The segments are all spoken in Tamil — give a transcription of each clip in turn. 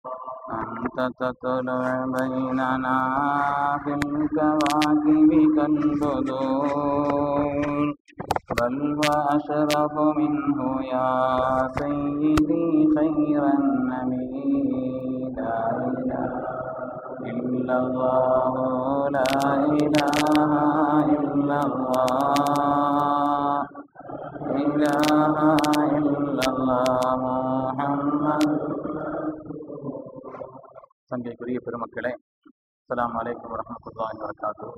أنت تطلع بيننا في الكواكب كالبدور بل وأشرف منه يا سيدي خير النبي لا إله إلا الله لا إله إلا الله إله إلا الله محمد. சங்கைக்குரிய பெருமக்களே, அஸ்ஸலாமு அலைக்கும் வரஹ்மத்துல்லாஹி வபரகாத்துஹு.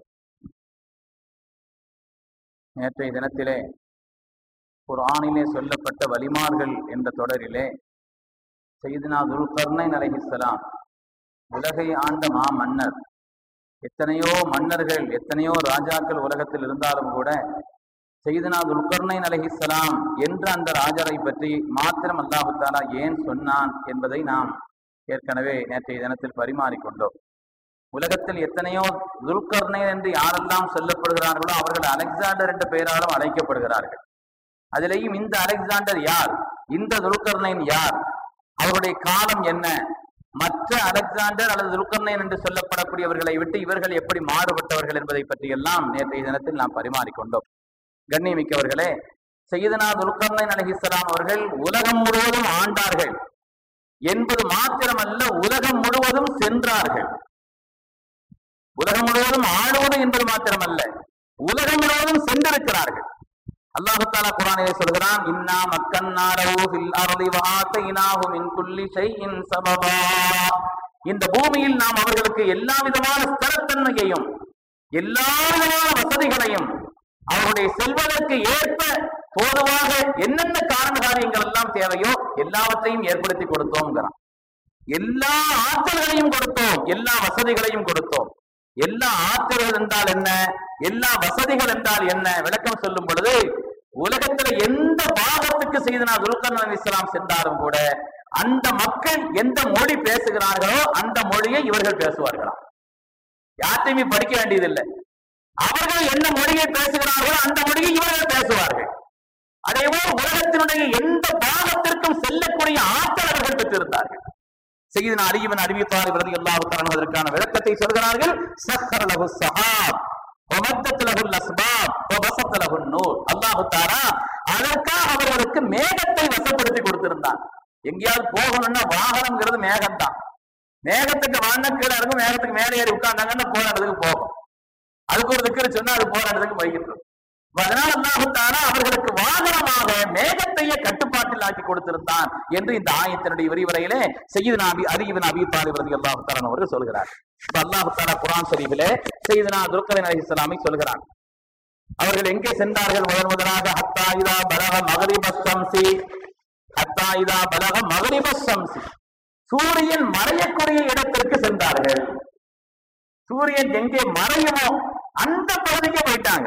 நேற்றைய தினத்திலே குர்ஆனிலே சொல்லப்பட்ட வலிமார்கள் என்ற தொடரிலே சையதுனா துல்கர்னைன் அலைஹிஸ்ஸலாம், உலகை ஆண்ட மா மன்னர். எத்தனையோ மன்னர்கள், எத்தனையோ ராஜாக்கள் உலகத்தில் இருந்தாலும் கூட சையதுனா துல்கர்னைன் அலைஹிஸ்ஸலாம் என்ற அந்த ராஜரை பற்றி மாத்திரம் அல்லாஹ் தஆலா ஏன் சொன்னான் என்பதை நாம் ஏற்கனவே நேற்றைய தினத்தில் பரிமாறிக்கொண்டோம். உலகத்தில் எத்தனையோ துல்கர்னைன் என்று யாரெல்லாம் சொல்லப்படுகிறார்களோ அவர்கள் அலெக்சாண்டர் என்ற பெயராலும் அழைக்கப்படுகிறார்கள். அதிலேயும் இந்த அலெக்சாண்டர் யார், இந்த துல்கர்னைன் யார், அவருடைய காலம் என்ன, மற்ற அலெக்சாண்டர் அல்லது துல்கர்னைன் என்று சொல்லப்படக்கூடியவர்களை விட்டு இவர்கள் எப்படி மாறுபட்டவர்கள் என்பதை பற்றி எல்லாம் நேற்றைய தினத்தில் நாம் பரிமாறிக்கொண்டோம். கண்ணியமிக்கவர்களே, சையதுனா துல்கர்னைன் அலைஹிஸ்ஸலாம் அவர்கள் உலகம் முழுவதும் ஆண்டார்கள் என்பது மாத்திரமல்ல, உலகம் முழுவதும் சென்றார்கள். உலகம் முழுவதும் ஆளுவது என்பது மாத்திரமல்ல, உலகம் முழுவதும் சென்றிருக்கிறார்கள். அல்லாஹ் தஆலா குர்ஆனிலே சொல்கிறான், இன்னா மக்கன்னா லஹு ஃபில் அர்தி வ ஆதைனாஹு மின் குல்லி ஷைஇன் சபபா. இந்த பூமியில் நாம் அவர்களுக்கு எல்லா விதமான ஸ்திரத்தன்மையையும் எல்லா விதமான வசதிகளையும் அவருடைய செல்வதற்கு ஏற்ப பொதுவாக என்னென்ன காரண காரியங்கள் எல்லாம் தேவையோ எல்லாவற்றையும் ஏற்படுத்தி கொடுத்தோம்ங்கிறான். எல்லா ஆற்றல்களையும் கொடுத்தோம், எல்லா வசதிகளையும் கொடுத்தோம். எல்லா ஆற்றல்கள் என்றால் என்ன, எல்லா வசதிகள் என்றால் என்ன விளக்கம் சொல்லும் பொழுது, உலகத்துல எந்த பாகத்துக்கு சையதுனா துல்கர்னைன் அலைஹிஸ்ஸலாம் சென்றாலும் கூட அந்த மக்கள் எந்த மொழி பேசுகிறார்களோ அந்த மொழியை இவர்கள் பேசுவார்களாம். யார்த்தையுமே படிக்க வேண்டியதில்லை. அவர்கள் என்ன மொழியை பேசுகிறார்களோ அந்த மொழியை இவர்கள் பேசுவார்கள். அதேபோல் உலகத்தினுடைய எந்த பாகத்திற்கும் செல்லக்கூடிய ஆற்றல் அவர்கள் பெற்றிருந்தார்கள். சையதுனா அலி இப்னு அபீ தாலிப் ரலியல்லாஹு தஆலா அதற்கான விளக்கத்தை சொல்கிறார்கள். சஹ்ஹர லஹு ஸஹாப் வ மத்தத் லஹுல் அஸ்பாப் வ பஸத லஹுன் நூர். அல்லாஹ் தஆலா அதற்காக அவர்களுக்கு மேகத்தை வசப்படுத்தி கொடுத்திருந்தான். எங்கேயாவது போகணும்னா வாகனம்ங்கிறது மேகம் தான். மேகத்துக்கு வாங்க கீழே இருக்கும், மேகத்துக்கு மேலே ஏறி உட்கார்ந்தாங்கன்னா போற இடத்துக்கு போகும். அதுக்கு ஒரு திக்கர் சொன்னா அது போற இடத்துக்கு போய்கிட்டு. அதனால் அல்லாஹ் தஆலா அவர்களுக்கு வாகனமாக மேகத்தையே கட்டுப்பாட்டில் ஆக்கி கொடுத்திருந்தான் என்று இந்த ஆயத்தினுடைய விரிவுரையிலே சையதுனா அலி இப்னு அபீ தாலிப் ரலியல்லாஹு தஆலா அவர்கள் சொல்கிறார். அல்லாஹ் தஆலா குர்ஆன் ஷரீஃபிலே சையதுனா துல்கர்னைன் அலைஹிஸ்ஸலாமை சொல்கிறான். அவர்கள் எங்கே சென்றார்கள்? முதலாக ஹத்தா இதா பலக மக்ரிபஸ் ஷம்ஸி, ஹத்தா இதா பலக மக்ரிபஸ் ஷம்ஸி, சூரியன் மறையக்கூடிய இடத்திற்கு சென்றார்கள். சூரியன் எங்கே மறையுமோ அந்த பகுதிக்கு போயிட்டாங்க.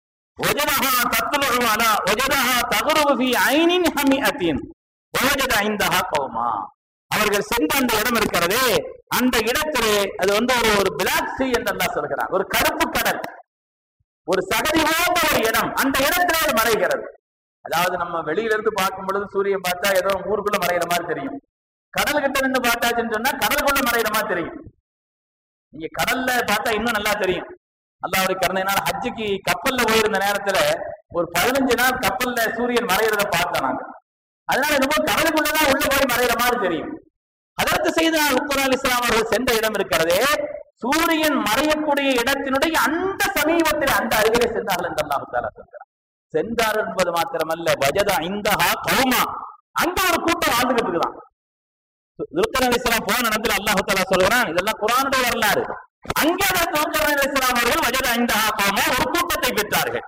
வஜதஹா தத்லுஉ அலா வஜதஹா தக்ருபு ஃபீ ஐனின் ஹமிஅத்தின் வஜத இந்தஹா கௌமா. அவர்கள் சென்ற அந்த இடம் இருக்கிறதே, அந்த இடத்திலே அது ஒரு பிளாக் சீ என்று அல்லாஹ் சொல்கிறார். ஒரு கருப்பு கடல், ஒரு சகதி போன்ற ஒரு இடம், அந்த இடத்திலே அது மறைகிறது. அதாவது நம்ம வெளியில இருந்து பார்க்கும் பொழுது சூரியன் பார்த்தா ஏதோ ஊருக்குள்ள மறைகிற மாதிரி தெரியும். கடல் கிட்ட இருந்து பார்த்தாச்சுன்னு சொன்னா கடலுக்குள்ள மறைகிற மாதிரி தெரியும். நீங்க கடல்ல பார்த்தா இன்னும் நல்லா தெரியும். அல்லாஹ்வுடைய கருணையினால் ஹஜ்ஜுக்கு கப்பல்ல போயிருந்த நேரத்துல ஒரு 15 நாள் கப்பல்ல சூரியன் மறைகிறத பார்த்தோம் நாங்க. அதனால என்னமோ கடலுக்குள்ளதான் உள்ள போய் மறைகிற மாதிரி தெரியும். அதற்கு சையதுனா துல்கர்னைன் அலைஹிஸ்ஸலாம் அவர்கள் சென்ற இடம் இருக்கிறதே, சூரியன் மறையக்கூடிய இடத்தினுடைய அந்த சமீபத்தில் அந்த அருகிலே சென்றார்கள் என்று அல்லாஹ் தஆலா சொல்கிறார். சென்றார் என்பது மாத்திரமல்ல, வஜத இந்தஹா கௌமா, அங்க ஒரு கூட்டம் வாழ்ந்துகிட்டு இருக்குதான். துல்கர்னைன் அலைஹிஸ்ஸலாம் போன இடத்துல அல்லாஹ் தஆலா சொல்கிறான், இதெல்லாம் குர்ஆனுடைய வரலாறு. அங்கே துல்கர்னைன் அலைஹிஸ்ஸலாம் அவர்கள் வஜத இந்தஹா கௌமா, ஒரு கூட்டத்தை பெற்றார்கள்.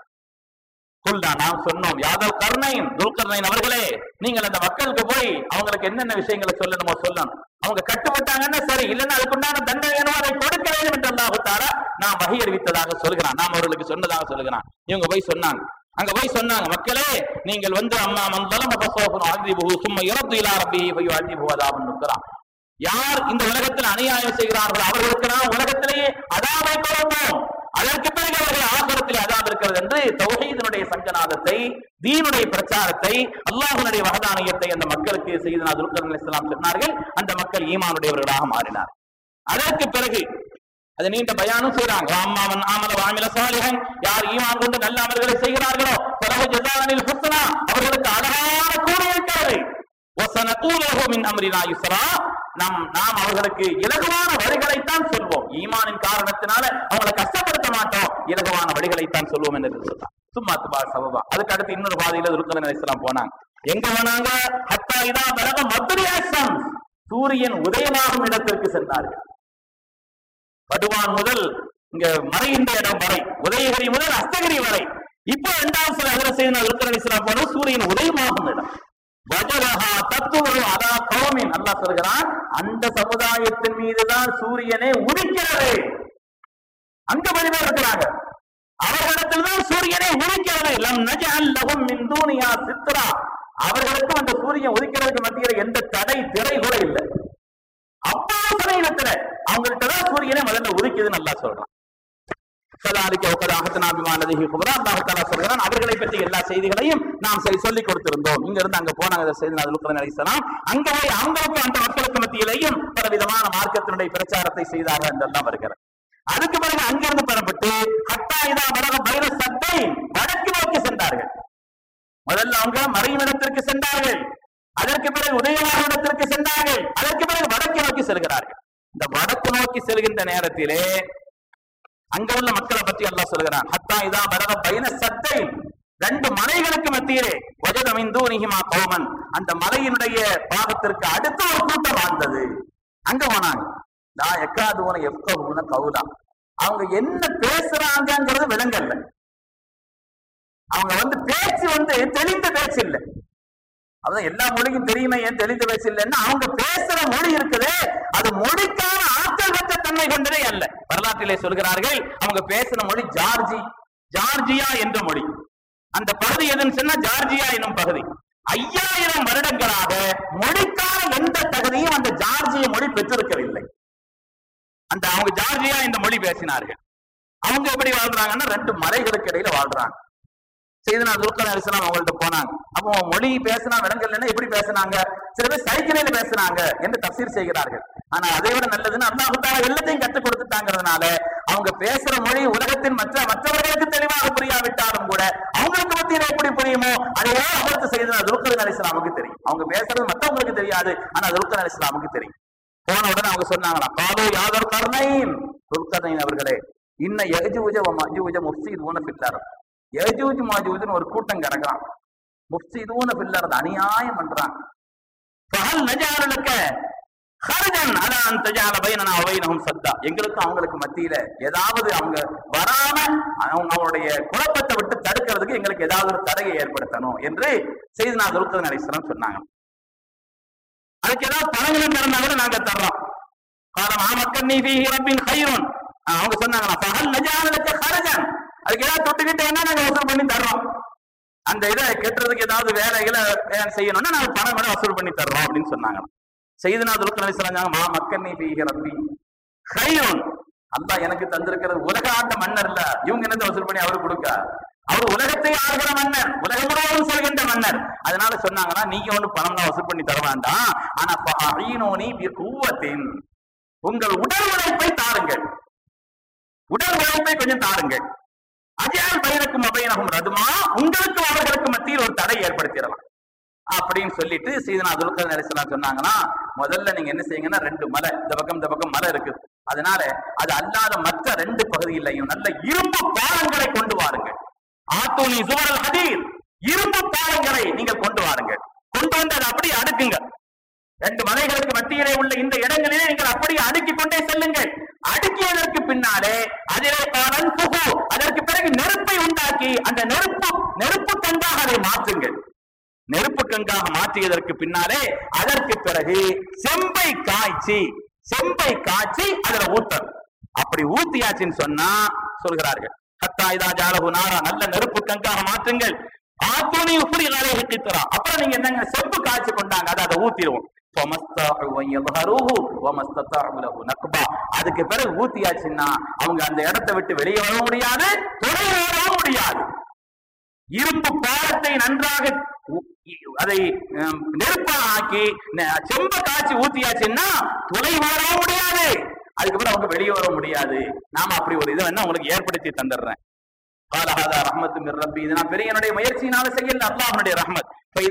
நாம் சொன்னோம், யாதவ் கர்னைன் துல்கர்னைன் அவர்களே, நீங்கள் அந்த மக்களுக்கு போய் அவங்களுக்கு என்னென்ன விஷயங்களை சொல்லணுமோ சொல்லணும். அவங்க கட்டுப்பட்டாங்கன்னா சரி, இல்லைன்னா அதுக்குண்டான தண்டனை என்னவோ அதை கொடுக்க வேண்டும் என்று அல்லாஹ் தஆலா நாம் வஹி அறிவித்ததாக சொல்கிறான். நாம் அவர்களுக்கு சொன்னதாக சொல்கிறான். இவங்க போய் சொன்னாங்க, அங்க போய் சொன்னாங்க, மக்களே நீங்கள் அம்மா மந்தலம் ஃபஸௌஃபு அஸிபுஹு சும்ம யரது இலா ரப்பிஹி ஃபயுஅஸிபுஹு அஸாபன் நுக்ரா. யார் இந்த உலகத்தில் அநியாயம் செய்கிறார்களோ அவர்களுக்கு நாம் உலகத்திலேயே அதாவை கொடுப்போம், அதற்கு பிறகு அவர்கள் ஆகிரத்தில் அதாப் இருக்கிறது என்று தௌஹீதினுடைய சங்கநாதத்தை, தீனுடைய பிரச்சாரத்தை, அல்லாஹ்வுடைய வஹதானியத்தை அந்த மக்களுக்கு சய்யிதுனா துல்கர்னைன் அலைஹிஸ்ஸலாம் சொன்னார்கள். அந்த மக்கள் ஈமானுடையவர்களாக மாறினார். அதற்கு பிறகு அது நீண்ட பயானும் செய்றாங்க. அம்மாவன் ஆமல வாமில சாலிஹன், யார் ஈமான் கொண்டு நல்ல அமல்களை செய்கிறார்களோ ஃபலஹு ஜஸாஅனில் ஹுஸ்னா, அவர்களுக்கு அழகான கூலி இருக்கிறது. வஸனகூலுஹு மின் அம்ரினா யுஸ்ரா, நாம் அவர்களுக்கு இலகுவான வழிகளைத்தான் சொல்வோம். ஈமானின் காரணத்தினால அவங்களை கஷ்டப்படுத்த மாட்டோம், இலகுவான வழிகளைத்தான் சொல்வோம் என்று சொன்னார். சும்மா துபா சபபா. அதுக்கு அடுத்து இன்னொரு பாதையில துல்கர்னைன் அலைஹிஸ்ஸலாம் போனாங்க. எங்க போனாங்க? ஹத்தா இதா பலக மத்ரியா ஷம்ஸ், சூரியன் உதயமாகும் இடத்திற்கு சென்றார்கள். படுவான் முதல் இங்க மறைகின்ற இடம் வரை, உதயகிரி முதல் அஸ்தகிரி வரை. இப்போ இரண்டாவது சில அதில் செய்த துல்கர்னைன் அலைஹிஸ்ஸலாம் போன சூரியன் உதயமாகும் இடம். வஜரஹா தத்துவரு அதா கௌமின், அல்லாஹ் சொல்கிறான், அந்த சமுதாயத்தின் மீதுதான் சூரியனே உதிக்கிறது. அங்க மனிதர் இருக்கிறாங்க, அவர்களிடத்தில் தான் சூரியனை உதிக்கிறது. லம் நஜஅல் லஹும் மின் தூனியா சித்ரா, அவர்களுக்கும் அந்த சூரியன் உதிக்கிறதுக்கு மத்தியில எந்த தடை திரை கூட இல்லை. அப்பாவு சமயத்துல அவங்கள்ட்ட தான் சூரியனை முதல்ல உதிக்குதுன்னு நல்லா சொல்றான். அவர்களை பற்றி எல்லா செய்திகளையும் நாம் சொல்லிக் கொடுத்திருந்தோம். இங்க இருந்து அங்க போனாங்க சையதுனா துல்கர்னைன் அலைஹிஸ்ஸலாம். அங்க போய் அவங்களுக்கும் அந்த மக்களுக்கு மத்தியிலையும் பல விதமான மார்க்கத்தினுடைய பிரச்சாரத்தை செய்தார்கள் என்றெல்லாம் வருகிறது. அதுக்கு பிறகு அங்கிருந்து பெறப்பட்டு ஹத்தா இதா பலக பைன சத்தை, வடக்கு நோக்கி சென்றார்கள். முதல்ல அவங்க மறைவிடத்திற்கு சென்றார்கள், அதற்கு பிறகு உதயமான இடத்திற்கு சென்றார்கள், அதற்கு பிறகு வடக்கு நோக்கி செல்கிறார்கள். இந்த வடக்கு நோக்கி செல்கின்ற நேரத்திலே அங்க உள்ள மக்களை பற்றி அல்லாஹ் சொல்கிறான். ஹத்தா இதா பலக பைன சத்தை, ரெண்டு மலைகளுக்கு மத்தியிலே வஜத மின் தூனிஹிமா கௌமன், அந்த மலையினுடைய பாகத்திற்கு அடுத்து ஒரு கூட்டம் வாழ்ந்தது. அங்க போனாங்க. லா யகாதுன யஃகஹூன கௌலா, அவங்க என்ன பேசுறாங்கங்கிறது விளங்கல்ல. அவங்க பேச்சு தெளிந்த பேச்சு இல்லை. அதான் எல்லா மொழியும் தெரியுமே, ஏன் தெளிந்த பேச்சு இல்லைன்னா அவங்க பேசுற மொழி இருக்குது, அது மொழிக்கான ஆற்றல் பெற்ற தன்மை கொண்டதே அல்ல. வரலாற்றிலே சொல்கிறார்கள், அவங்க பேசுற மொழி ஜார்ஜியா என்ற மொழி. அந்த பகுதி எதுன்னு சொன்னா ஜார்ஜியா எனும் பகுதி. 5000 வருடங்களாக மொழிக்கான எந்த தகுதியும் அந்த ஜார்ஜிய மொழி பெற்றிருக்கவில்லை. அந்த அவங்க ஜார்ஜியா என்ற மொழி பேசினார்கள். அவங்க எப்படி வாழ்றாங்கன்னா, 2 மலைகளுக்கு இடையில வாழ்றாங்க. சையதுனா துல்கர்னைன் அலைஹிஸ்ஸலாம் அவங்கள்ட்ட போனாங்க. அப்போ மொழி பேசினா விளங்கலன்னா எப்படி பேசினாங்க? சில பேர் சைக்கிளில் பேசினாங்க என்று தஃசீர் செய்கிறார்கள். ஆனா அதை விட நல்லதுன்னு அல்லாஹ் தஆலா எல்லாத்தையும் கற்றுக் கொடுத்துட்டாங்கிறதுனால அவங்க பேசுற மொழி உலகத்தின் மற்றவர்களுக்கு தெளிவாக புரியாவிட்டாலும் கூட அவங்களுக்கு மத்தியில எப்படி புரியுமோ அதே அவருக்கு சையதுனா துல்கர்னைன் அலைஹிஸ்ஸலாமுக்கு தெரியும். அவங்க பேசுறது மற்றவங்களுக்கு தெரியாது, ஆனா துல்கர்னைன் அலைஹிஸ்ஸலாமுக்கு தெரியும். போன உடனே அவங்க சொன்னாங்களா, காலோ யா துல்கர்னைன், துல்கர்னைன் அவர்களே, இன்ன யஜூஜ வ மஜூஜ முஃப்ஸிதூன ஃபில் அர்த், யஜூஜ் மாஜூஜ்னு ஒரு கூட்டம் கிடக்குறான். முஃப்ஸிதூன ஃபில் அர்த், அநியாயம் பண்றாங்க. ஃபஹல் நஜஅலு லக ஹர்ஜன் அலா அன் தஜஅல பைனனா வ பைனஹும் சத்தா, எங்களுக்கு அவங்களுக்கு மத்தியில ஏதாவது அவங்க வராம அவங்களுடைய குழப்பத்தை விட்டு தடுக்கிறதுக்கு எங்களுக்கு ஏதாவது ஒரு தடையை ஏற்படுத்தணும் என்று சையதுனா துல்கர்னைன் அலைஹிஸ்ஸலாம் சொன்னாங்க. அதுக்கு ஏதாவது பணங்களும் திறந்தா கூட நாங்க தர்றோம். காலம் ஆமக்கன்னி ஃபீஹி ரப்பின் கைருன், அவங்க சொன்னாங்களா, ஃபஹல் நஜஅலு லக ஹர்ஜன், அதுக்கு ஏதாவது தொட்டுக்கிட்டு என்ன நாங்க வசூல் பண்ணி தர்றோம். அந்த இதை கெட்டுறதுக்கு ஏதாவது வேலைகளை செய்யணும்னா நாங்க பணம் வேணா வசூல் பண்ணி தர்றோம் அப்படின்னு சொன்னாங்க. சையதுனா துல்கர்னைன் அலைஹிஸ்ஸலாம் மா மக்கன்னி ஃபீஹி ரப்பி கைருன், அல்லாஹ் எனக்கு தந்திருக்கிறது உலக ஆண்ட மன்னர் இல்ல, இவங்க என்னத்தை வசூல் பண்ணி அவரு கொடுக்க, அவர் உலகத்தை ஆளுகிற மன்னர், உலகம் முழுவதும் செல்கின்ற மன்னர். அதனால சொன்னாங்கன்னா, நீங்க பணம் தான் வசூல் பண்ணி தர வேண்டாம், ஆனா உங்கள் உடல் உழைப்பை தாருங்கள், உடல் உழைப்பை கொஞ்சம் தாருங்கள். அஜால் பைனக்கும் அபைனஹும் ரதுமா, உங்களுக்கு அவர்களுக்கு மத்தியில் ஒரு தடை ஏற்படுத்திடலாம் அப்படின்னு சொல்லிட்டு சையதுனா துல்கர்னைன் அலைஹிஸ்ஸலாம் சொன்னாங்கன்னா, முதல்ல நீங்க என்ன செய்யுங்கன்னா, 2 மலை இந்த பக்கம் மலை இருக்கு, அதனால அது அல்லாத மற்ற 2 பகுதியிலையும் நல்ல இரும்பு பாலங்களை கொண்டு வாருங்கள். ஆத்தூனி சுவரல் ஹதீர், இரும்பு பாலங்களை நீங்கள் கொண்டு வாருங்கள். கொண்டு வந்து அதை அப்படியே அடுக்குங்க. 2 மலைகளுக்கு மத்தியிலே உள்ள இந்த இடங்களிலே நீங்கள் அப்படியே அடுக்கிக் கொண்டே செல்லுங்கள். அடுக்கியதற்கு பின்னாலே அதிலே பாலன் புகு, அதற்கு பிறகு நெருப்பை உண்டாக்கி அந்த நெருப்பு கங்காக அதை மாற்றுங்கள். நெருப்பு கங்காக மாற்றியதற்கு பின்னாலே அதற்கு பிறகு செம்பை காய்ச்சி அதுல ஊத்தம். அப்படி ஊத்தியாச்சின்னு சொன்னா சொல்கிறார்கள், ஹத்தா இதா ஜஅலஹு நாரா, நல்ல நெருப்பு கங்காக மாற்றுங்கள். ஆத்துனி உஃப்ரி அலைஹி கித்ரா, அப்புறம் நீங்க என்னங்க செம்பு காய்ச்சி கொண்டாங்க, அதை ஊத்திடுவோம். அதுக்கு பிறகு ஊத்தியாச்சுன்னா அவங்க அந்த இடத்தை விட்டு வெளியே வர முடியாது, தொலை வரவும் முடியாது. இரும்பு பாலத்தை நன்றாக அதை நெருப்பாக்கி செம்ப காய்ச்சி ஊத்தியாச்சுன்னா தொலை வரவும் முடியாது, அதுக்கு பிறகு அவங்க வெளியே வர முடியாது. நாம அப்படி ஒரு இதை வேணா உங்களுக்கு ஏற்படுத்தி தந்துடுறேன். ரஹ்மத்து மிர் ரப்பி, இது நான் பெரிய என்னுடைய முயற்சியினால செய்யல, அல்லாஹ்வுடைய ரஹ்மத்.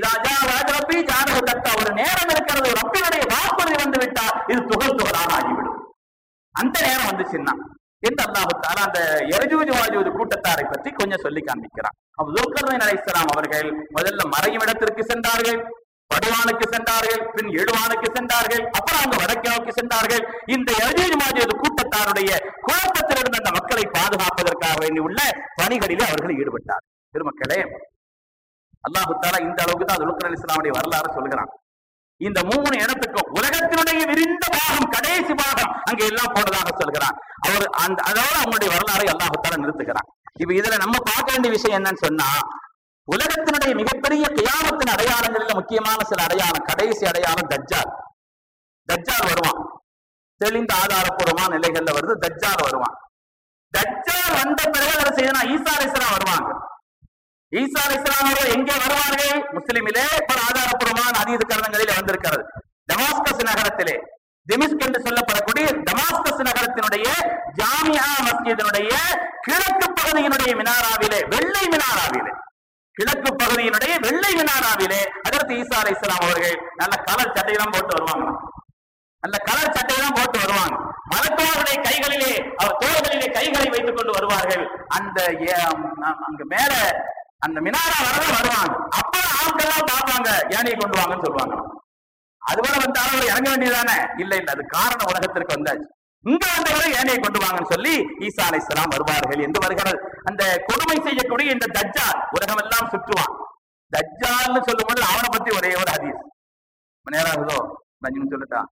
ஒரு நேரம் இருக்கிறது, ரப்பினுடைய வாக்குறுதி வந்து விட்டால் இது துகள் துகளாக ஆகிவிடும். அந்த நேரம் வந்துச்சுன்னா என்று அல்லாஹ் தஆலா அந்த யஜூஜ் வஜூஜ் கூட்டத்தாரை பற்றி கொஞ்சம் சொல்லி காண்பிக்கிறான். துல்கர்னைன் அலைஹிஸ்ஸலாம் அவர்கள் முதல்ல மறையும் இடத்திற்கு சென்றார்கள், படுவானுக்கு சென்றார்கள், பின் எழுவானுக்கு சென்றார்கள், அப்புறம் அவங்க வடக்கு நோக்கி சென்றார்கள். இந்த யஜூஜ் வஜூஜ் கூட்டத்தாருடைய குழப்பத்தில் இருந்த அந்த மக்களை பாதுகாப்பதற்காக வேண்டி உள்ள பணிகளிலே அவர்கள் ஈடுபட்டார். பெருமக்களே, அல்லாஹ் தஆலா இந்த அளவுக்கு தான் துல்கர்னைன் அலைஹிஸ்ஸலாமுடைய வரலாறு சொல்கிறான். இந்த 3 இடத்துக்கும் உலகத்தினுடைய விரிந்த பாகம், கடைசி பாகம் அங்க எல்லாம் போனதாக சொல்கிறான். அவர் அதோட அவங்களுடைய வரலாறை அல்லாஹ் தஆலா நிறுத்துகிறான். இப்ப இதுல நம்ம பார்க்க வேண்டிய விஷயம் என்னன்னு சொன்னா, உலகத்தினுடைய மிகப்பெரிய கியாமத்தின் அடையாளங்களில் முக்கியமான சில அடையாளம், கடைசி அடையாளம் தஜ்ஜால். தஜ்ஜால் வருவான், தெளிந்த ஆதாரப்பூர்வமான நிலைகள்ல வருது. தஜ்ஜால் வருவான். தஜ்ஜால் வந்த பிறகு அதை செய்யணும், ஈசா அலைஹிஸ்ஸலாம் வருவாங்க. ஈசா அலைஹிஸ்ஸலாம் அவர்கள் எங்கே வருவார்கள்? முஸ்லிமிலே பல ஆதாரப்பூர்வமான ஹதீஸ் கருதங்களிலே வந்திருக்கிறது. டமாஸ்கஸ் நகரத்திலே, டெமிஸ்க் என்று சொல்லப்படக்கூடிய டமாஸ்கஸ் நகரத்தினுடைய ஜாமியா மஸ்ஜிதினுடைய கிழக்கு பகுதியினுடைய மினாராவிலே, வெள்ளை மினாராவிலே, கிழக்கு பகுதியினுடைய வெள்ளை மினாராவிலே அதற்கு ஈசா அலைஹிஸ்ஸலாம் அவர்கள் நல்ல கலர் சட்டையெல்லாம் போட்டு வருவாங்க. நல்ல கலர் சட்டையெல்லாம் போட்டு வருவாங்க. மலக்குமாருடைய கைகளிலே, அவர் தோள்களிலே கைகளை வைத்துக் கொண்டு வருவார்கள். அந்த அங்க மேல அந்த மினாரா வரத வருவாங்க. அப்ப ஆட்கள்லாம் பார்ப்பாங்க, ஏனையை கொண்டு வாங்கன்னு சொல்லுவாங்க. அதுவரை வந்தாலும் அவர் இறங்க வேண்டியதானே? இல்ல இல்ல, அது காரணம் உலகத்திற்கு வந்தாச்சு. இங்க வந்தவரை ஏனையை கொண்டு வாங்கன்னு சொல்லி ஈசா அலைஹிஸ்ஸலாம் வருவார்கள் என்று வருகிறது. அந்த கொடுமை செய்யக்கூடிய இந்த தஜ்ஜால் உலகம் எல்லாம் சுற்றுவான். தஜ்ஜால்னு சொல்லும் போது அவனை பத்தி ஒரே ஒரு ஹதீஸ். நேரம் ஆகுதோ? 5 நிமிஷம் சொல்லட்டா?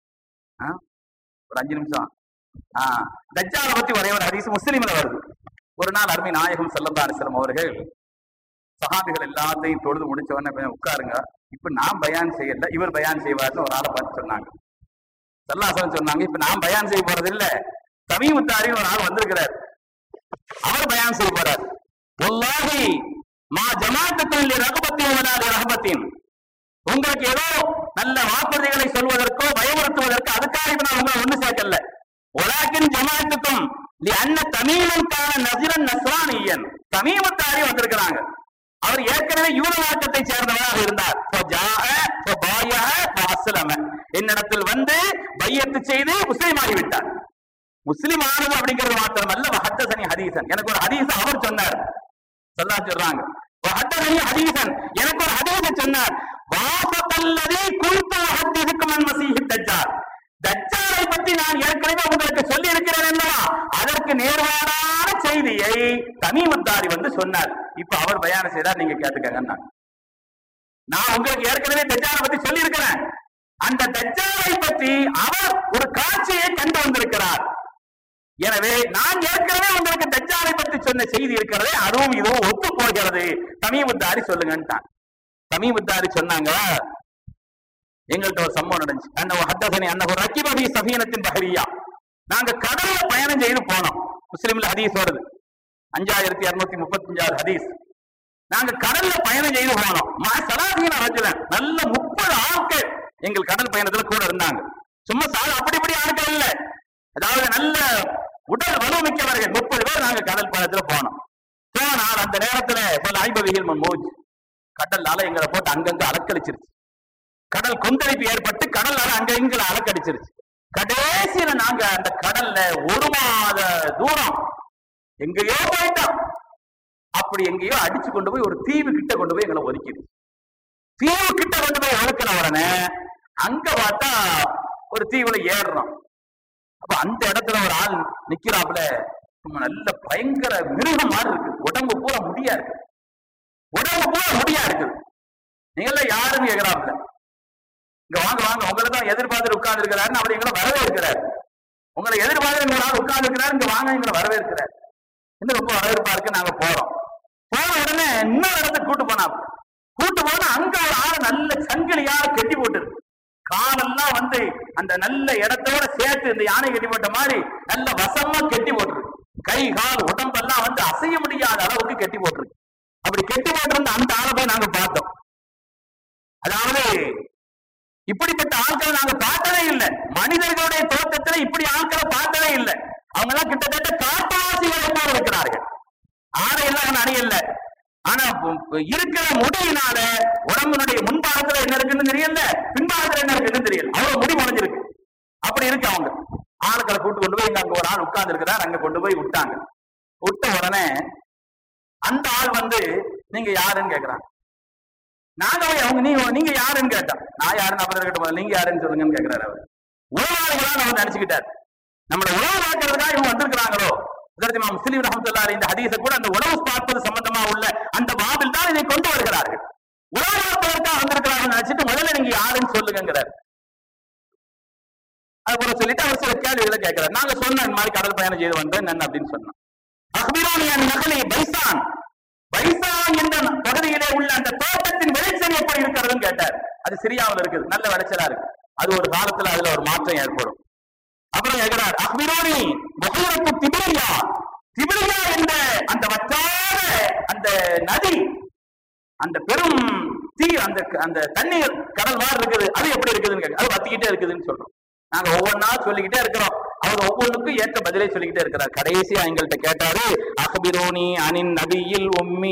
ஒரு 5 நிமிஷம். தஜ்ஜாலை பத்தி ஒரே ஒரு ஹதீஸ் முஸ்லிம்ல வருது. ஒரு நாள் அருமை நாயகம் ஸல்லல்லாஹு அலைஹி வஸல்லம் அவர்கள் சஹாபிகள் எல்லாத்தையும் தொழுது முடிச்ச உடனே உட்காருங்க, இப்ப நான் பயான் செய்யல, இவர் பயான் செய்வார்னு ஒரு ஆளை பார்த்து சொன்னாங்க. ஸல்லல்லாஹு அலைஹி வஸல்லம் சொன்னாங்க, இப்ப நான் பயான் செய்ய போறது இல்ல, தமீமுத்தாரி ஒரு ஆள் வந்திருக்கிறார், அவர் பயான் செய்ய போறார். வல்லாஹி மா ஜமாஅத்துல் ரஹபத்தின் வலா ரஹபத்தின், உங்களுக்கு ஏதோ நல்ல வாக்குறுதிகளை சொல்வதற்கோ பயமுறுத்துவதற்கோ அதுக்காக நான் உங்களை ஒண்ணு சேர்க்கல. உலகின் ஜமாஅத்துக்கும் அன்ன தமீமத்தான நஸிரன் நஸ்ரானியன், தமீமுத்தாரி வந்திருக்கிறாங்க. அவர் ஏற்கனவே யூத மார்க்கத்தை சேர்ந்தவராக இருந்தார். என்னிடத்தில் வந்து பையத்து செய்து முஸ்லீம் ஆகிவிட்டார். முஸ்லீம் ஆனது அப்படிங்கிறது மாத்திரமல்ல, ஹத்தஸனி ஹதீஸன், எனக்கு ஒரு ஹதீஸ் அவர் சொன்னார். ஸல்லல்லாஹு சொல்றாங்க, ஹத்தஸனி ஹதீஸன், எனக்கு ஒரு ஹதீஸ் சொன்னார். வாஃபகல்லதி குன்து ஹதீஸுக்கும் அன் மஸீஹ் தஜ்ஜால், தஜ்ஜாலை பற்றி நான் ஏற்கனவே உங்களுக்கு சொல்லி இருக்கிறேன் அல்லவா, அதற்கு நேர்மாறான செய்தியை தமீமுத்தாரி வந்து சொன்னார். இப்ப அவர் பயானம் செய்தார், நீங்க கேட்டுக்கங்க. நான் உங்களுக்கு ஏற்கனவே தஜ்ஜாலை பத்தி சொல்லி இருக்கிறேன். அந்த தஜ்ஜாலை பற்றி அவர் ஒரு காட்சியை கண்டு வந்திருக்கிறார். எனவே நான் ஏற்கனவே உங்களுக்கு தஜ்ஜாலை பற்றி சொன்ன செய்தி இருக்கிறதே, அதுவும் இதுவும் ஒத்து போகிறது, தமீமுத்தாரி சொல்லுங்கன்ட்டான். தமீமுத்தாரி சொன்னாங்க, எங்கள்கிட்ட ஒரு சம்பவம் நடந்துச்சு. அன்னஹு ரகிப ஃபீ ஸஃபீனத்தின் பஹரியா, நாங்க கடல்ல பயணம் செய்து போனோம். முஸ்லிம்ல ஹதீஸ் வருது, 5235 ஹதீஸ். நாங்க கடல்ல பயணம் செய்து போனோம். சலாதீன ரஜுலன், நல்ல 30 ஆட்கள் எங்கள் கடல் பயணத்துல கூட இருந்தாங்க. சும்மா அப்படி ஆட்கள் இல்ல, அதாவது நல்ல உடல் வலு மிக்கவர்கள் 30 பேர் நாங்க கடல் பயணத்துல போனோம். போனால் அந்த நேரத்துல கடல் அலை எங்களை போட்டு அங்கங்க அலக்கழிச்சிருச்சு. கடல் கொந்தளிப்பு ஏற்பட்டு கடல் அலை அங்க எங்களை அலக்கடிச்சிருச்சு. கடைசியில நாங்க அந்த கடல்ல 1 மாத தூரம் எங்கேயோ போயிட்டோம். அப்படி எங்கேயோ அடிச்சு கொண்டு போய் ஒரு தீவு கிட்ட கொண்டு போய் எங்களை ஒதுக்கிடு. தீவு கிட்ட கொண்டு போய் ஒதுக்கின உடனே அங்க பார்த்தா ஒரு தீவுல ஏறுறோம். அப்ப அந்த இடத்துல ஒரு ஆள் நிக்கிறாப்புல, நல்ல பயங்கர மிருகம் மாதிரி இருக்கு, உடம்பு பூரா முடியா இருக்கு, நீங்கள யாருன்னு கேட்கிறாப்புல, இங்க வாங்க வாங்க உங்களை தான் எதிர்பார்த்து உட்கார்ந்து இருக்கிறாருன்னு அவர் எங்களை வரவேற்கிறார். உங்களை எதிர்பார்த்து எங்க ஆள் உட்கார்ந்து இருக்கிறாரு, இங்க வாங்க எங்களை வரவேற்கிறார். இன்னும் ரொம்ப வரவேற்பா இருக்கு. நாங்க போறோம். போன உடனே இன்னொரு இடத்துக்கு கூட்டு போனா அங்க ஒரு ஆள் நல்ல சங்கிலியால கட்டி போட்டு காலெல்லாம் வந்து அந்த நல்ல இடத்தோட சேர்த்து இந்த யானை கட்டி போட்ட மாதிரி நல்ல வசமா கெட்டி போட்டுருக்கு. கை கால் உடம்பெல்லாம் வந்து அசைய முடியாத அளவுக்கு கெட்டி போட்டிருக்கு. அப்படி கெட்டி போட்டிருந்த அந்த ஆளை போய் நாங்க பார்த்தோம். அதாவது இப்படிப்பட்ட ஆட்களை நாங்க பார்த்ததே இல்லை. மனிதர்களுடைய தோட்டத்துல இப்படி ஆட்களை பார்த்ததே இல்லை. அவங்க எல்லாம் கிட்டத்தட்ட காட்டுவாசிகளை போல இருக்கிறார்கள். ஆடையெல்லாம் அணியல்ல, ஆனா இருக்கிற முடியினால உடம்புடைய முன்பாகத்துல என்ன இருக்குன்னு தெரியல, பின்பாகத்துல என்ன இருக்குன்னு தெரியல. அவ்வளவு முடி முளைஞ்சிருக்கு. அப்படி இருக்கு. அவங்க ஆட்களை கூட்டு கொண்டு போய் அங்க ஒரு ஆள் உட்கார்ந்து இருக்கிறார். அங்க கொண்டு போய் விட்டாங்க. விட்ட உடனே அந்த ஆள் வந்து நீங்க யாருன்னு கேட்கிறாங்க. நாங்க அவங்க நீங்க யாருன்னு கேட்டோம். நான் யாருன்னு அப்புறம் கேட்ட நீங்க யாருன்னு சொல்லுங்கன்னு கேட்கிறாரு. அவர் உறவாளிகளா நம்ம நினைச்சுக்கிட்டாரு. நம்மளை உறவு பார்க்கறதுக்காக இவங்க வந்திருக்கிறாங்களோ. முஸ்லிம் ரஹ்மத்துல்லாஹி இந்த ஹதீஸை கூட அந்த உறவு பார்ப்பது சம்பந்தமா உள்ள அந்த பாபில் தான் இதை கொண்டு வருகிறார்கள். உறவு பார்ப்பதற்காக வந்திருக்கிறார்கள் நினைச்சிட்டு முதல்ல நீங்க யாருன்னு சொல்லுங்கிறார். அது கூட சொல்லிட்டு அவர் சில கேள்விகளை கேட்கிறார். நாங்க சொன்ன இந்த மாதிரி கடல் பயணம் செய்து வந்தேன் என்ன அப்படின்னு சொன்னோம். அஹ்பிரானியன் நகலை பைசான், பைசான் என்ற பகுதியிலே உள்ள அந்த தோட்டத்தின் விளைச்சல் எப்படி இருக்கிறதுன்னு கேட்டார். அது சிரியாவில் இருக்குது, நல்ல விளைச்சலா இருக்கு. அது ஒரு காலத்துல அதுல ஒரு மாற்றம் ஏற்படும். அப்புறம் கேட்கிறார் அஹ்பிரானி பஹீரத்து திபிரியா, திபிரியா என்ற அந்த வற்றாத அந்த நதி, அந்த பெரும் தீ, அந்த தண்ணீர் கடல் மாதிரி இருக்குது, அது எப்படி இருக்குதுன்னு கேட்க. அது வத்திக்கிட்டே இருக்குதுன்னு சொல்றோம். நாங்க ஒவ்வொன்னா சொல்லிக்கிட்டே இருக்கிறோம். அவர் ஒவ்வொன்றுக்கும் ஏற்ற பதிலை சொல்லிக்கிட்டே இருக்கிறார். கடைசியா எங்கள்கிட்ட கேட்டாரு அஹ்பிரோனி அனின் நபியில்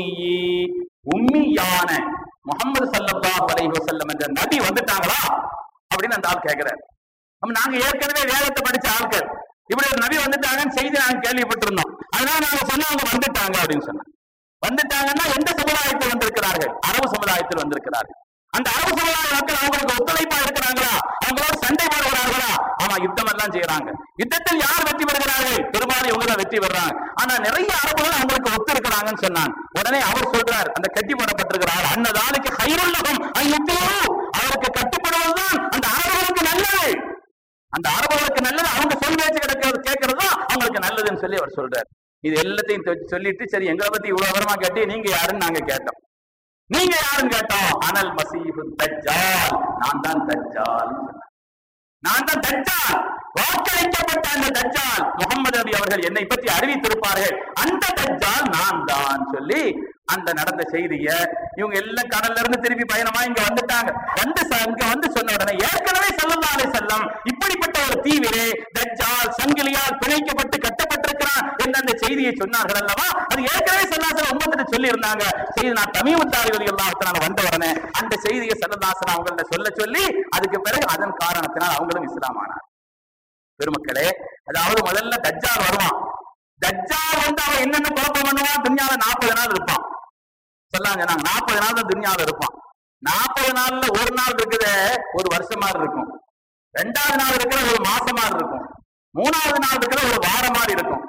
உம்மியான முஹம்மது ஸல்லல்லாஹு அலைஹி வஸல்லம் என்ற நபி வந்துட்டாங்களா அப்படின்னு அந்த ஆள் கேட்கிறார். நாங்க ஏற்கனவே வேதத்தை படிச்ச ஆட்கள், இப்படி ஒரு நபி வந்துட்டாங்கன்னு செய்தி நாங்க கேள்விப்பட்டிருந்தோம். அதனால நாங்க சொன்னவங்க வந்துட்டாங்க அப்படின்னு சொன்னாங்க. வந்துட்டாங்கன்னா எந்த சமுதாயத்தில் வந்திருக்கிறார்கள்? அரபு சமுதாயத்தில் வந்திருக்கிறார்கள். அந்த அரபு சமுதாய மக்கள் அவங்களுக்கு ஒத்துழைப்பா இருக்கிறாங்களா? அவங்களோட சண்டை போடுகிறார்களா? ஆமா, யுத்தம் எல்லாம் செய்யறாங்க. யுத்தத்தில் யார் வெற்றி பெறுகிறார்கள்? பெரும்பாலும் இவங்க தான் வெற்றி பெறாங்க. ஆனா நிறைய அரபுகள் அவங்களுக்கு ஒத்து இருக்கிறாங்கன்னு சொன்னாங்க. உடனே அவர் சொல்றார், அந்த கட்டி போடப்பட்டிருக்கிறார் அன்னதாலுக்கு ஹைருல்லஹும் அய்யுத்தியூ, அவருக்கு கட்டுப்படுவதுதான் அந்த அரபுகளுக்கு நல்லது. அந்த அரபுகளுக்கு நல்லது, அவங்க சொல் பேச்சு கேட்கறது தான் அவங்களுக்கு நல்லதுன்னு சொல்லி அவர் சொல்றாரு. இது எல்லாத்தையும் சொல்லிட்டு சரி எங்களை பத்தி இவ்வளவு விவரமா கேட்டு நீங்க யாருன்னு நாங்க கேட்டோம். நீங்க யாருன்னு கேட்டோம். அனல் மசீஹு தஜ்ஜால், நான் தான் தஜ்ஜால், நான் தான் தஜ்ஜால், வாக்களிக்கப்பட்ட அந்த தஜ்ஜால். முகமது நபி அவர்கள் என்னை பற்றி அறிவித்திருப்பார்கள், அந்த தஜ்ஜால் நான் தான் சொல்லி அந்த நடந்த செய்திய இவங்க எல்லாம் கடல்ல இருந்து திருப்பி பயணமா இங்க வந்துட்டாங்க. இங்க வந்து சொன்ன உடனே ஏற்கனவே ஸல்லல்லாஹு அலைஹி வஸல்லம் இப்படிப்பட்ட ஒரு தீவிரே தஜ்ஜால் சங்கிலியால் பிணைக்கப்பட்டு கட்டப்பட்டிருக்கிறான் என்ற அந்த செய்தியை சொன்னார்கள் அல்லவா? அது ஏற்கனவே ஸல்லல்லாஹு அலைஹி வஸல்லம் உம்மத்திட்ட சொல்லி இருந்தாங்க. செய்தினா தமீமுத் தாரி ரலியல்லாஹு தஆலா வந்த உடனே அந்த செய்தியை ஸல்லல்லாஹு அலைஹி வஸல்லம் அவங்கள்ட்ட சொல்லி அதுக்கு பிறகு அதன் காரணத்தினால் அவங்களும் இஸ்லாம் ஆனார். பெருமக்களே, அதாவது முதல்ல தஜ்ஜால் வருவான். தஜ்ஜால் வந்து அவன் என்னென்ன குழப்பம் பண்ணுவான்? துன்யால 40 நாள் இருப்பான். சொல்லாங்க, 40 நாள் தான் துன்யால இருப்பான். 40 நாள்ல ஒரு நாள் இருக்குது ஒரு வருஷமா இருக்கும், 2வது நாள் இருக்கிற ஒரு மாசமா இருக்கும், 3வது நாள் இருக்கிற ஒரு வாரம் மாதிரி இருக்கும்,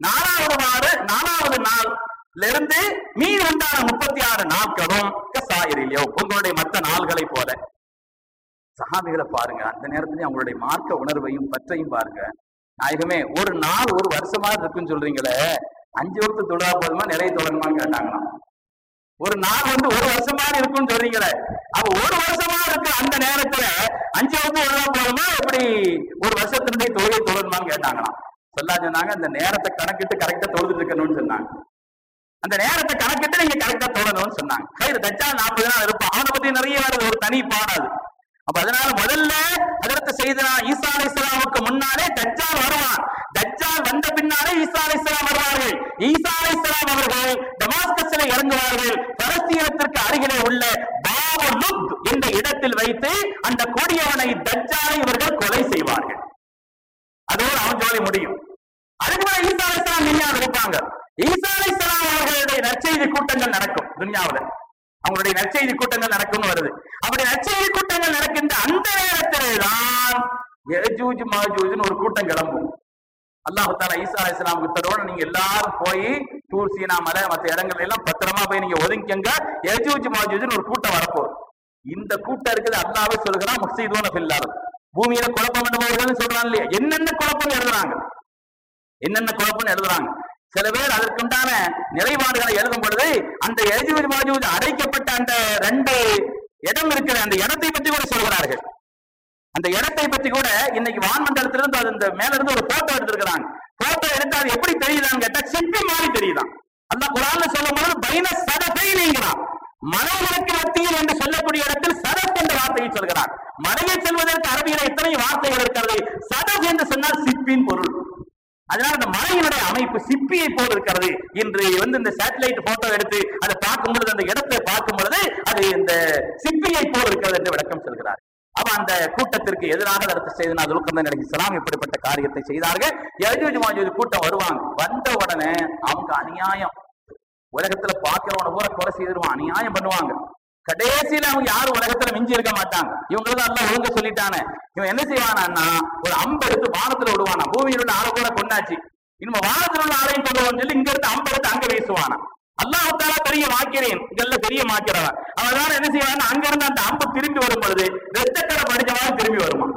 4வது நாள்ல இருந்து மீதி உண்டான 36 நாட்களும் கசாயிரிலையோ உங்களுடைய மற்ற நாள்களை போல. சஹாபிகளை பாருங்க, அந்த நேரத்துல அவங்களுடைய மார்க்க உணர்வையும் பற்றையும் பாருங்க. நாயகமே, ஒரு நாள் ஒரு வருஷமா இருக்குன்னு சொல்றீங்களே, 5 வருஷத்துக்கு தொழா போதுமா நிறைய தொடருமான்னு கேட்டாங்களாம். ஒரு நாள் வந்து ஒரு வருஷமா இருக்குன்னு சொல்றீங்களே, அவ ஒரு வருஷமா இருக்கு, அந்த நேரத்துல 5 வருஷம் தொழா போதுமா, எப்படி ஒரு வருஷத்தினுடைய தொழுகை தொடருமான்னு கேட்டாங்களாம். சொன்னாங்க, அந்த நேரத்தை கணக்கிட்டு கரெக்டா தொழுதுட்டு இருக்கணும்னு சொன்னாங்க. அந்த நேரத்தை கணக்கிட்டு நீங்க கரெக்டா தொழணும்னு சொன்னாங்க. கயிறு தஜ்ஜால் 40 நாள் இருப்பான். அவனை பத்தி நிறைய ஒரு தனி பாடாது. அப்ப அதனால முதல்ல அதற்கு செய்தனா ஈசா அலைஹிஸ்ஸலாமுக்கு முன்னாலே தஜ்ஜால் வருவான். தஜ்ஜால் வந்த பின்னாலே ஈசா அலைஹிஸ்ஸலாம் வருவார்கள். ஈசா அலைஹிஸ்ஸலாம் அவர்கள் டமாஸ்கஸில் இறங்குவார்கள். பலஸ்தீனத்திற்கு அருகிலே உள்ள பாபு லுத் என்ற இடத்தில் வைத்து அந்த கொடியவனை தஜ்ஜாலை இவர்கள் கொலை செய்வார்கள். அதோடு அவன் ஜோலி முடியும். அதுக்கு மேல ஈசா அலைஹிஸ்ஸலாம் துன்யாவில் இருப்பாங்க. ஈசா அலைஹிஸ்ஸலாம் அவர்களுடைய நற்செய்தி கூட்டங்கள் நடக்கும். துன்யாவில் அவங்களுடைய நற்செய்தி கூட்டங்கள் நடக்கும்னு வருது. அப்படி நற்செய்தி கூட்டங்கள் நடக்கின்ற அந்த நேரத்திலேதான் யஜூஜ் மாஜூஜ்னு ஒரு கூட்டம் கிளம்பும். அல்லாஹ் தஆலா ஈசா அலைஹிஸ்ஸலாமுக்கு தருவோம், நீங்க எல்லாரும் போய் தூர் சீனா மலை மற்ற இடங்கள் எல்லாம் பத்திரமா போய் நீங்க ஒதுங்கிங்க, யஜூஜ் மாஜூஜ்னு ஒரு கூட்டம் வரப்போகுது. இந்த கூட்டம் இருக்குது அல்லாஹ்வே சொல்கிறான், முஃப்ஸிதூன ஃபில் அர்த், பூமியில குழப்பம் பண்ணுபவர்கள் சொல்றான் இல்லையா, என்னென்ன குழப்பம் எழுதுறாங்க, என்னென்ன குழப்பம் எழுதுறாங்க. சில பேர் அதற்குண்டான நிலைப்பாடுகளை எழுதும் பொழுது அந்த யஜூஜ் மாஜூஜ் அடைக்கப்பட்ட அந்த 2 இடம் இருக்கிற அந்த இடத்தை பற்றி கூட சொல்கிறார்கள். அந்த இடத்தை பற்றி கூட இன்னைக்கு வான்மண்டலத்திலிருந்து அது இந்த மேல இருந்து ஒரு போட்டோ எடுத்திருக்கிறாங்க. போட்டோ எடுத்து அது எப்படி தெரியுதான்னு கேட்டா சிப்பி மாதிரி தெரியுதான். அல்லாஹ் குர்ஆன்ல சொல்லும் போது பைன சதஃபைன்ங்கிறான். மலைகளுக்கு மத்தியில் என்று சொல்லக்கூடிய இடத்தில் சதப் என்ற வார்த்தையை சொல்கிறார். மலையை செல்வதற்கு அரபியில எத்தனை வார்த்தைகள் இருக்கிறது. சதப் என்று சொன்னால் சிப்பின் பொருள். அதனால அந்த மலையினுடைய அமைப்பு சிப்பியை போல் இருக்கிறது. இன்று இந்த சேட்டலைட் போட்டோ எடுத்து அதை பார்க்கும் பொழுது, அந்த இடத்தை பார்க்கும் பொழுது அது இந்த சிப்பியை போல் இருக்கிறது என்று விளக்கம் சொல்கிறார். அவ அந்த கூட்டத்திற்கு எதிராக நடத்த செய்தனா துல்கர்னைன் அலைஹிஸ்ஸலாம் இப்படிப்பட்ட காரியத்தை செய்தார்கள். யஜூஜ் மாஜூஜ் கூட்டம் வருவாங்க. வந்த உடனே அவங்க அநியாயம், உலகத்துல பாக்குறவன பூரா குறை செய்திருவான், அநியாயம் பண்ணுவாங்க. கடைசியில அவங்க யாரும் உலகத்துல மிஞ்சி இருக்க மாட்டாங்க. இவங்களதான் எல்லாம் ஒழுங்க சொல்லிட்டானே. இவன் என்ன செய்வானா, ஒரு அம்பு எடுத்து வானத்துல விடுவானா. பூமியில் உள்ள ஆளை கூட கொண்டாச்சு, இனிமே வானத்தில் உள்ள ஆளையும் கொண்டு சொல்லி இங்க இருந்து அம்பு எடுத்து அங்க வீசுவானா. அல்லாஹ் தஆலா பெரிய மாக்கிறேன், இதெல்லாம் பெரிய மாக்கிறவன். அவன் என்ன செய்வான், அங்க இருந்து அந்த அம்பு திரும்பி வரும் பொழுது வெத்தக்கடை படிச்சவா திரும்பி வருமா.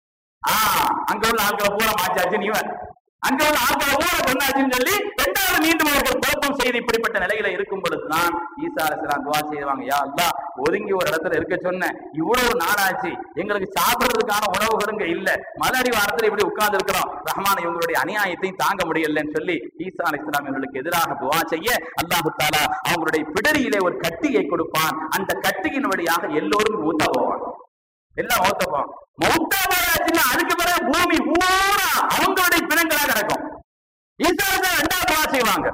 அங்க உள்ள ஆட்களை பூரா மாச்சாச்சு, நீவன் அங்க உள்ள ஆட்களை பூரா கொண்டாச்சுன்னு சொல்லி இரண்டாவது மீண்டும் அவர்கள் குழப்பம் செய்து இப்படிப்பட்ட நிலையில இருக்கும் பொழுதுதான் ஈசா அலைஹிஸ்ஸலாம் துஆ செய்வாங்க. யா அல்லாஹ், ஒதுங்கி ஒரு இடத்துல இருக்க சொன்ன, இவ்வளவு நாளாச்சு, எங்களுக்கு சாப்பிடுறதுக்கான உணவுகளுங்க இல்ல, மலடி வாரத்துல இப்படி உட்கார்ந்து இருக்கிறோம், ரஹ்மான் இவங்களுடைய அநியாயத்தையும் தாங்க முடியலன்னு சொல்லி ஈசா அலைஹிஸ்ஸலாம் இவர்களுக்கு எதிராக துஆ செய்ய அல்லாஹ் தஆலா அவங்களுடைய பிடரியிலே ஒரு கட்டியை கொடுப்பான். அந்த கட்டியின் வழியாக எல்லோரும் மூத்தா போவான், எல்லாம் மௌத்தா போவான். மௌத்தா போறாச்சுன்னா அதுக்கு பிறகு பூமி பூரா அவங்களுடைய பிணங்களா கிடக்கும். ஈசா ரெண்டாவது துஆ செய்வாங்க.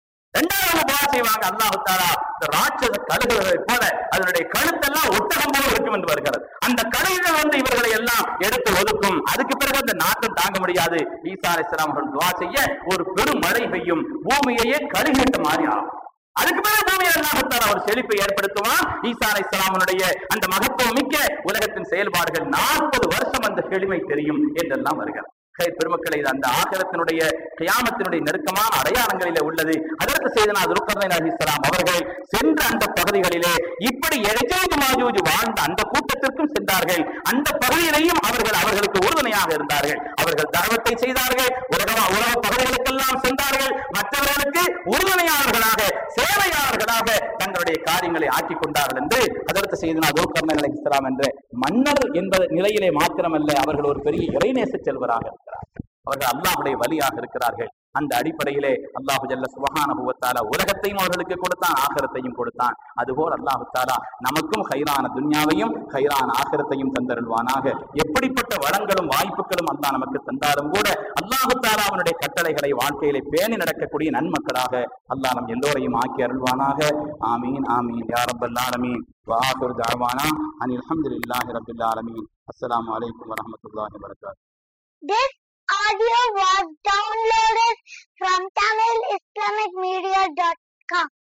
அல்லாஹ் தஆலா இந்த ராட்சத கழுகுகளை போல அதனுடைய கழுத்தெல்லாம் ஒட்டகம் போல இருக்கும் என்று வருகிறது. அந்த கழுகுகள் இவர்களை எல்லாம் எடுத்து ஒதுக்கும். அதுக்கு பிறகு அந்த நாட்டம் தாங்க முடியாது. ஈசா அலைஹிஸ்ஸலாம் அவர்கள் துஆ செய்ய ஒரு பெரும் மழை பெய்யும், பூமியையே கழுகிட்ட மாதிரி ஆகும். அதுக்கு பிறகு பூமியை அல்லாஹ் தஆலா ஒரு செழிப்பை ஏற்படுத்துவான். ஈசா அலைஹிஸ்ஸலாமுடைய அந்த மகத்துவம் மிக்க உலகத்தின் செயல்பாடுகள் 40 வருஷம் அந்த செழுமை தெரியும் என்றெல்லாம் வருகிறது. பெருமக்களை, அந்த ஆகிரத்தினுடைய கியாமத்தினுடைய நெருக்கமான அடையாளங்களிலே உள்ளது. அதற்கு செய்தனா துல்கர்னைன் அலைஹிஸ்ஸலாம் அவர்கள் சென்ற அந்த பகுதிகளிலே இப்படி யஜூஜ் மாஜூஜ் வாழ்ந்த அந்த கூட்டத்திற்கும் சென்றார்கள். அந்த பகுதியிலையும் அவர்களுக்கு உறுதுணையாக இருந்தார்கள். அவர்கள் தர்மத்தை செய்தார்கள், உலக பகுதிகளுக்கெல்லாம் சென்றார்கள். மற்றவர்களுக்கு உறுதுணையாளர்களாக, சேவையாளர்களாக தங்களுடைய காரியங்களை ஆக்கிக் கொண்டார்கள் என்று அதற்கு செய்தனா துல்கர்னைன் அலைஹிஸ்ஸலாம் என்ற மன்னர் என்பது நிலையிலே மாத்திரமல்ல, அவர்கள் ஒரு பெரிய இறைநேச செல்வராக இருக்கிறார்கள். அவர்கள் அல்லாஹ்வுடைய வலியாக இருக்கிறார்கள். அந்த அடிப்படையிலே அல்லாஹு ஜல்ல சுப்ஹானஹு வ தஆலா உலகத்தையும் அவர்களுக்கு கொடுத்தான், ஆகிரத்தையும் கொடுத்தான். அதுபோல் அல்லாஹு தஆலா நமக்கும் ஹைரான துன்யாவையும் ஹைரான ஆகிரத்தையும் தந்தருள்வானாக. எப்படிப்பட்ட வளங்களும் வாய்ப்புகளும் அல்லாஹ் நமக்கு தந்தாலும் கூட அல்லாஹு தஆலா அவனுடைய கட்டளைகளை வாழ்க்கையிலே பேணி நடக்கக்கூடிய நன்மக்களாக அல்லாஹ் நம் எல்லோரையும் ஆக்கி அருள்வானாக. ஆமீன் ஆமீன் யா ரப்பல் ஆலமீன். வ ஆகிரு தஅவானா அனில் ஹம்துலில்லாஹி ரப்பில் ஆலமீன். அஸ்ஸலாமு அலைக்கும் வ ரஹ்மத்துல்லாஹி வ பரகாத்துஹு. This audio was downloaded from TamilIslamicMedia.com.